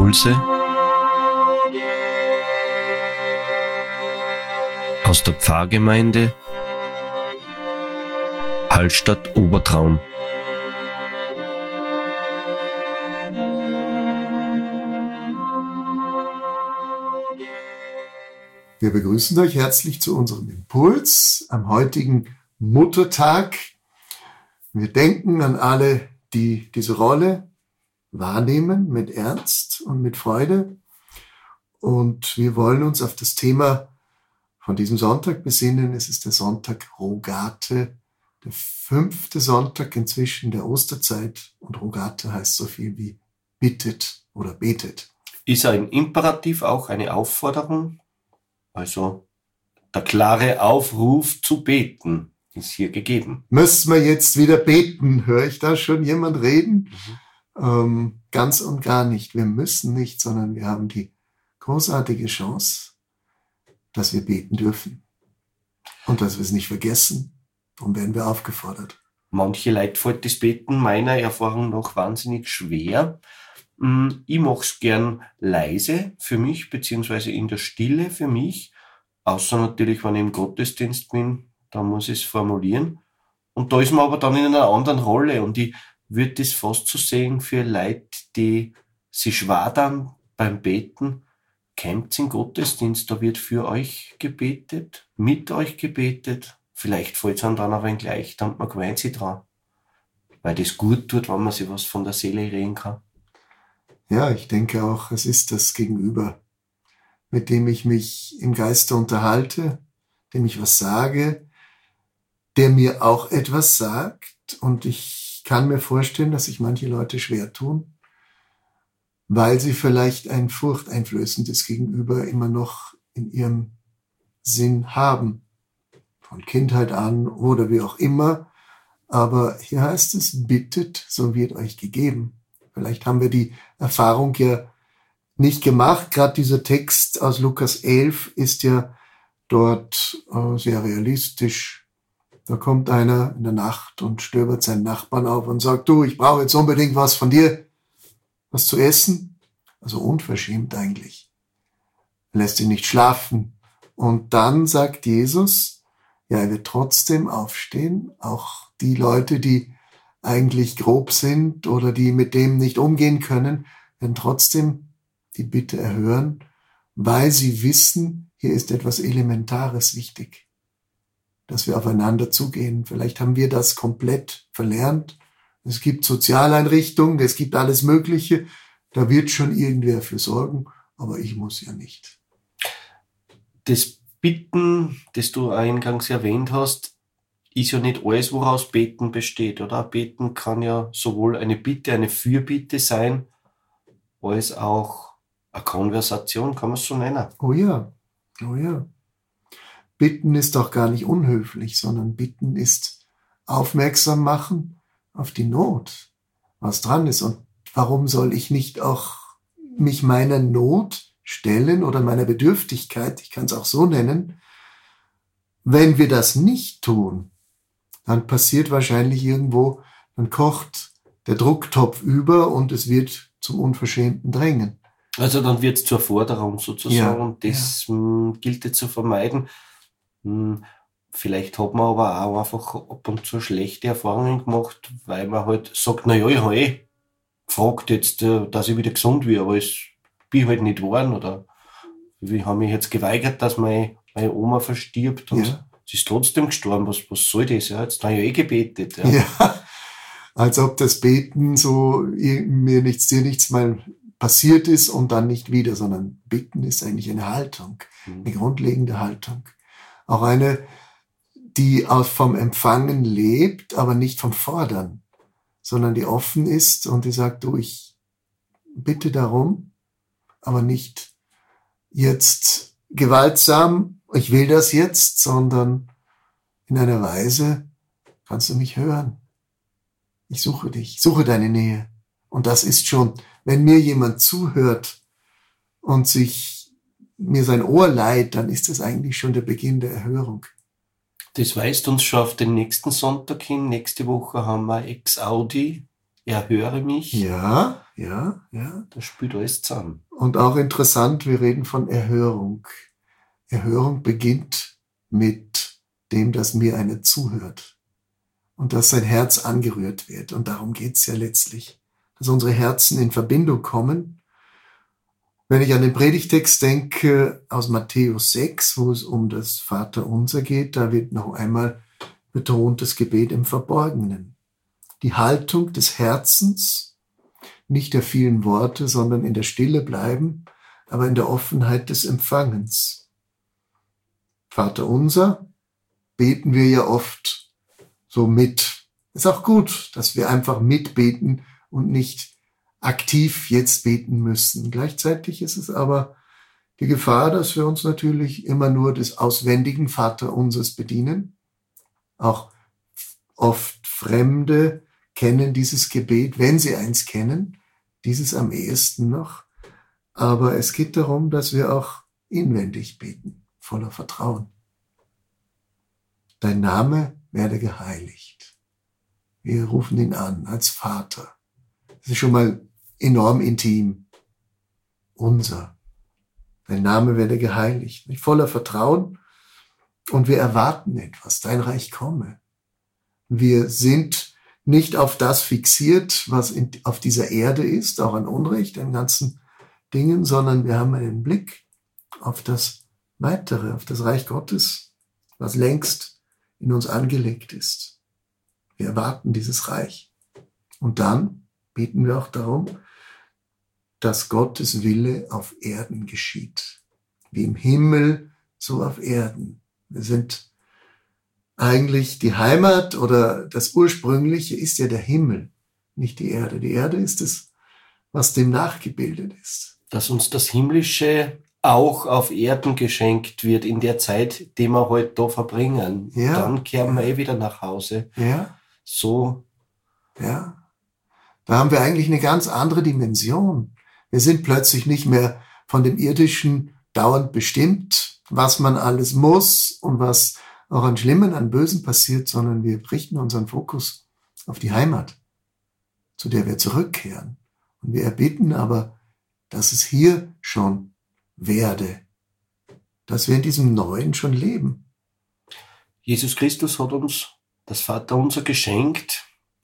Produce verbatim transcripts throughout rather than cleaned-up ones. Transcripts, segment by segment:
Impulse aus der Pfarrgemeinde Hallstatt Obertraum. Wir begrüßen euch herzlich zu unserem Impuls am heutigen Muttertag. Wir denken an alle, die diese Rolle wahrnehmen mit Ernst und mit Freude. Und wir wollen uns auf das Thema von diesem Sonntag besinnen. Es ist der Sonntag Rogate, der fünfte Sonntag inzwischen der Osterzeit. Und Rogate heißt so viel wie bittet oder betet. Ist ein Imperativ auch eine Aufforderung? Also der klare Aufruf zu beten ist hier gegeben. Müssen wir jetzt wieder beten? Höre ich da schon jemand reden? Mhm. Ähm, ganz und gar nicht. Wir müssen nicht, sondern wir haben die großartige Chance, dass wir beten dürfen. Und dass wir es nicht vergessen. Darum werden wir aufgefordert. Manche Leute fällt das Beten meiner Erfahrung nach wahnsinnig schwer. Ich mache es gern leise für mich, beziehungsweise in der Stille für mich. Außer natürlich, wenn ich im Gottesdienst bin, dann muss ich es formulieren. Und da ist man aber dann in einer anderen Rolle. Und ich würde das fast so sehen für Leute, die sich schwer dann beim Beten. Kommt in den Gottesdienst, da wird für euch gebetet, mit euch gebetet. Vielleicht fällt es einem dann aber gleich, dann man gewöhnt sich dran. Weil das gut tut, wenn man sich was von der Seele reden kann. Ja, ich denke auch, es ist das Gegenüber, mit dem ich mich im Geiste unterhalte, dem ich was sage, der mir auch etwas sagt. Und ich kann mir vorstellen, dass sich manche Leute schwer tun, weil sie vielleicht ein furchteinflößendes Gegenüber immer noch in ihrem Sinn haben. Von Kindheit an oder wie auch immer. Aber hier heißt es, bittet, so wird euch gegeben. Vielleicht haben wir die Erfahrung ja nicht gemacht. Gerade dieser Text aus Lukas elf ist ja dort äh, sehr realistisch. Da kommt einer in der Nacht und stöbert seinen Nachbarn auf und sagt, du, ich brauche jetzt unbedingt was von dir, was zu essen. Also unverschämt eigentlich. Er lässt ihn nicht schlafen. Und dann sagt Jesus, ja, er wird trotzdem aufstehen. Auch die Leute, die eigentlich grob sind oder die mit dem nicht umgehen können, werden trotzdem die Bitte erhören, weil sie wissen, hier ist etwas Elementares wichtig, dass wir aufeinander zugehen. Vielleicht haben wir das komplett verlernt. Es gibt Sozialeinrichtungen, es gibt alles Mögliche. Da wird schon irgendwer für sorgen, aber ich muss ja nicht. Das Bitten, das du eingangs erwähnt hast, ist ja nicht alles, woraus Beten besteht, oder? Beten kann ja sowohl eine Bitte, eine Fürbitte sein, als auch eine Konversation, kann man es so nennen. Oh ja, oh ja. Bitten ist doch gar nicht unhöflich, sondern Bitten ist aufmerksam machen auf die Not, was dran ist. Und warum soll ich nicht auch mich meiner Not stellen oder meiner Bedürftigkeit, ich kann es auch so nennen. Wenn wir das nicht tun, dann passiert wahrscheinlich irgendwo, dann kocht der Drucktopf über und es wird zum unverschämten Drängen. Also dann wird es zur Forderung sozusagen, Ja, und das ja. mh, gilt es zu vermeiden. Mh, vielleicht hat man aber auch einfach ab und zu schlechte Erfahrungen gemacht, weil man halt sagt, na ja, ich habe eh gefragt jetzt, äh, dass ich wieder gesund werde, aber es bin ich halt nicht geworden, oder ich habe mich jetzt geweigert, dass meine, meine Oma verstirbt und Ja. sie ist trotzdem gestorben. Was, was soll das? Ja, jetzt habe ich ja eh gebetet. Ja. Ja, als ob das Beten so mir nichts, dir nichts mal passiert ist und dann nicht wieder, sondern Bitten ist eigentlich eine Haltung, eine grundlegende Haltung. Auch eine, die aus vom Empfangen lebt, aber nicht vom Fordern, sondern die offen ist und die sagt, du, ich bitte darum, aber nicht jetzt gewaltsam, ich will das jetzt, sondern in einer Weise, kannst du mich hören. Ich suche dich, suche deine Nähe. Und das ist schon, wenn mir jemand zuhört und sich mir sein Ohr leiht, dann ist das eigentlich schon der Beginn der Erhörung. Das weist uns schon auf den nächsten Sonntag hin. Nächste Woche haben wir Ex Audi, Erhöre mich. Ja, Ja, ja. Das spielt alles zusammen. Und auch interessant, wir reden von Erhörung. Erhörung beginnt mit dem, dass mir einer zuhört und dass sein Herz angerührt wird. Und darum geht's ja letztlich, dass unsere Herzen in Verbindung kommen. Wenn ich an den Predigtext denke aus Matthäus sechs, wo es um das Vaterunser geht, da wird noch einmal betont das Gebet im Verborgenen. Die Haltung des Herzens, nicht der vielen Worte, sondern in der Stille bleiben, aber in der Offenheit des Empfangens. Vaterunser beten wir ja oft so mit. Ist auch gut, dass wir einfach mitbeten und nicht aktiv jetzt beten müssen. Gleichzeitig ist es aber die Gefahr, dass wir uns natürlich immer nur des auswendigen Vaterunsers bedienen. Auch oft Fremde kennen dieses Gebet, wenn sie eins kennen, dieses am ehesten noch. Aber es geht darum, dass wir auch inwendig beten, voller Vertrauen. Dein Name werde geheiligt. Wir rufen ihn an als Vater. Das ist schon mal enorm intim. Unser. Dein Name werde geheiligt. Mit voller Vertrauen. Und wir erwarten etwas. Dein Reich komme. Wir sind nicht auf das fixiert, was in, auf dieser Erde ist, auch an Unrecht, an ganzen Dingen, sondern wir haben einen Blick auf das Weitere, auf das Reich Gottes, was längst in uns angelegt ist. Wir erwarten dieses Reich. Und dann beten wir auch darum, dass Gottes Wille auf Erden geschieht. Wie im Himmel, so auf Erden. Wir sind eigentlich die Heimat oder das Ursprüngliche ist ja der Himmel, nicht die Erde. Die Erde ist es, was dem nachgebildet ist. Dass uns das Himmlische auch auf Erden geschenkt wird in der Zeit, die wir heute da verbringen. Ja. Dann kehren wir eh wieder nach Hause. Ja. So. Ja. Da haben wir eigentlich eine ganz andere Dimension. Wir sind plötzlich nicht mehr von dem Irdischen dauernd bestimmt, was man alles muss und was auch an Schlimmen, an Bösen passiert, sondern wir richten unseren Fokus auf die Heimat, zu der wir zurückkehren. Und wir erbitten aber, dass es hier schon werde, dass wir in diesem Neuen schon leben. Jesus Christus hat uns das Vaterunser geschenkt,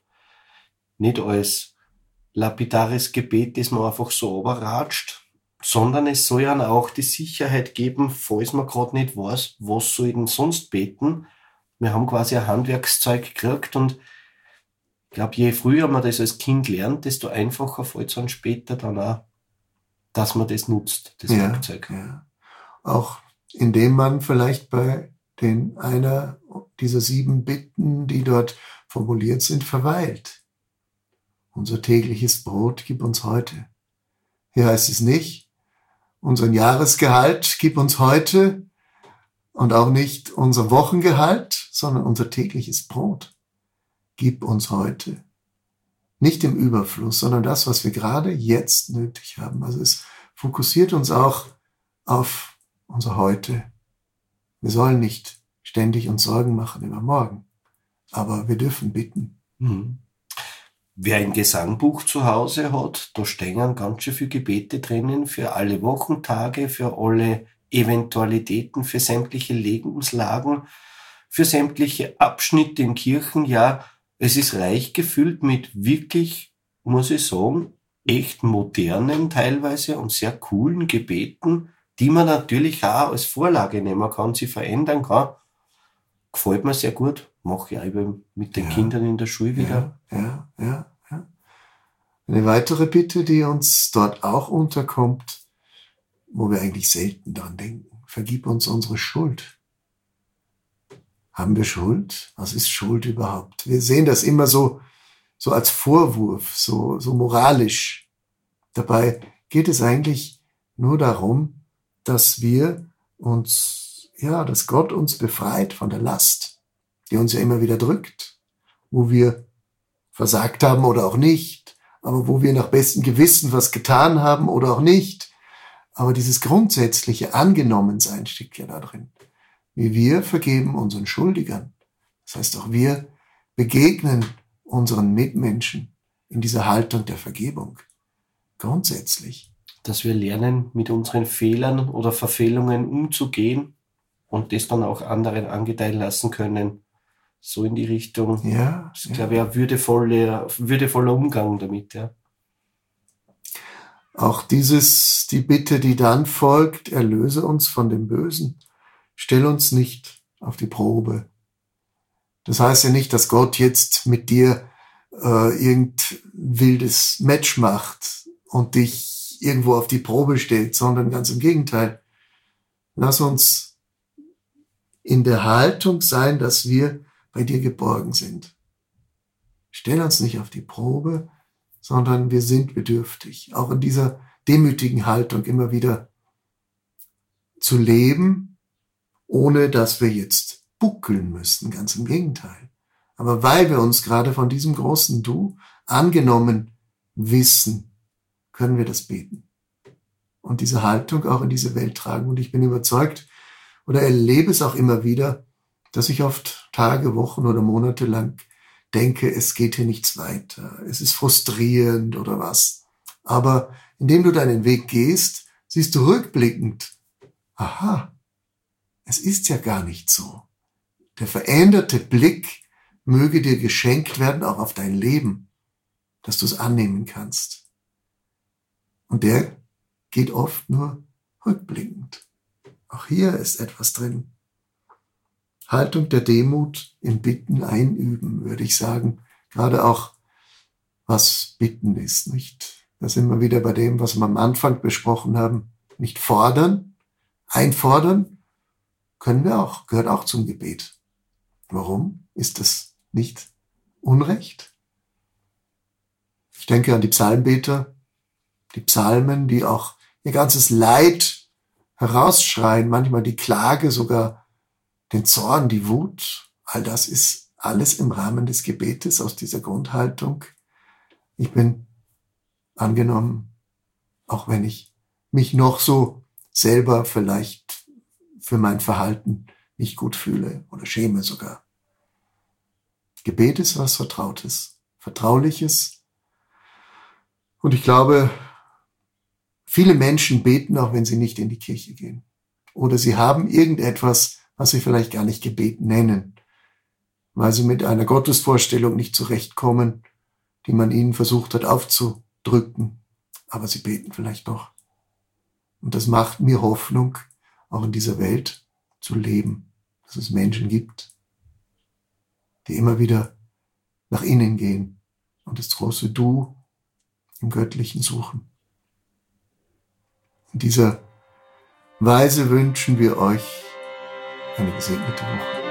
nicht als lapidares Gebet, das man einfach so runterratscht, sondern es soll ja auch die Sicherheit geben, falls man gerade nicht weiß, was soll ich denn sonst beten. Wir haben quasi ein Handwerkszeug gekriegt und ich glaube, je früher man das als Kind lernt, desto einfacher fällt es dann später dann auch, dass man das nutzt, das Ja, Werkzeug. ja. Auch indem man vielleicht bei den einer dieser sieben Bitten, die dort formuliert sind, verweilt. Unser tägliches Brot gib uns heute. Hier heißt es nicht, unseren Jahresgehalt gib uns heute und auch nicht unser Wochengehalt, sondern unser tägliches Brot gib uns heute. Nicht im Überfluss, sondern das, was wir gerade jetzt nötig haben. Also es fokussiert uns auch auf unser Heute. Wir sollen nicht ständig uns Sorgen machen über morgen, aber wir dürfen bitten. Mhm. Wer ein Gesangbuch zu Hause hat, da stehen ganz schön viele Gebete drinnen für alle Wochentage, für alle Eventualitäten, für sämtliche Lebenslagen, für sämtliche Abschnitte im Kirchenjahr. Es ist reich gefüllt mit wirklich, muss ich sagen, echt modernen teilweise und sehr coolen Gebeten, die man natürlich auch als Vorlage nehmen kann, sie verändern kann. Gefällt mir sehr gut. Mache ich auch eben mit den Ja. Kindern in der Schule wieder. Ja, ja, ja, ja. Eine weitere Bitte, die uns dort auch unterkommt, wo wir eigentlich selten dran denken. Vergib uns unsere Schuld. Haben wir Schuld? Was ist Schuld überhaupt? Wir sehen das immer so, so als Vorwurf, so, so moralisch. Dabei geht es eigentlich nur darum, dass wir uns, ja, dass Gott uns befreit von der Last, die uns ja immer wieder drückt, wo wir versagt haben oder auch nicht, aber wo wir nach bestem Gewissen was getan haben oder auch nicht. Aber dieses grundsätzliche Angenommensein steckt ja da drin. Wie wir vergeben unseren Schuldigern. Das heißt, auch wir begegnen unseren Mitmenschen in dieser Haltung der Vergebung. Grundsätzlich. Dass wir lernen, mit unseren Fehlern oder Verfehlungen umzugehen und das dann auch anderen angedeihen lassen können. So in die Richtung. Ja. Das ist, ja. glaube ich, ein würdevoller, würdevoller Umgang damit, ja. Auch dieses, die Bitte, die dann folgt, erlöse uns von dem Bösen. Stell uns nicht auf die Probe. Das heißt ja nicht, dass Gott jetzt mit dir äh, irgendein wildes Match macht und dich irgendwo auf die Probe stellt, sondern ganz im Gegenteil. Lass uns in der Haltung sein, dass wir bei dir geborgen sind. Stell uns nicht auf die Probe, sondern wir sind bedürftig, auch in dieser demütigen Haltung immer wieder zu leben, ohne dass wir jetzt buckeln müssen, ganz im Gegenteil. Aber weil wir uns gerade von diesem großen Du angenommen wissen, können wir das beten und diese Haltung auch in diese Welt tragen. Und ich bin überzeugt oder erlebe es auch immer wieder, dass ich oft Tage, Wochen oder Monate lang denke, es geht hier nichts weiter, es ist frustrierend oder was. Aber indem du deinen Weg gehst, siehst du rückblickend, aha, es ist ja gar nicht so. Der veränderte Blick möge dir geschenkt werden, auch auf dein Leben, dass du es annehmen kannst. Und der geht oft nur rückblickend. Auch hier ist etwas drin. Haltung der Demut im Bitten einüben, würde ich sagen. Gerade auch, was Bitten ist, nicht? Da sind wir wieder bei dem, was wir am Anfang besprochen haben. Nicht fordern, einfordern, können wir auch, gehört auch zum Gebet. Warum? Ist das nicht Unrecht? Ich denke an die Psalmbeter, die Psalmen, die auch ihr ganzes Leid herausschreien, manchmal die Klage, sogar den Zorn, die Wut. All das ist alles im Rahmen des Gebetes aus dieser Grundhaltung. Ich bin angenommen, auch wenn ich mich noch so selber vielleicht für mein Verhalten nicht gut fühle oder schäme sogar. Gebet ist was Vertrautes, Vertrauliches. Und ich glaube, viele Menschen beten, auch wenn sie nicht in die Kirche gehen. Oder sie haben irgendetwas, was sie vielleicht gar nicht Gebet nennen, weil sie mit einer Gottesvorstellung nicht zurechtkommen, die man ihnen versucht hat aufzudrücken. Aber sie beten vielleicht doch. Und das macht mir Hoffnung, auch in dieser Welt zu leben, dass es Menschen gibt, die immer wieder nach innen gehen und das große Du im Göttlichen suchen. In dieser Weise wünschen wir euch eine gesegnete Woche.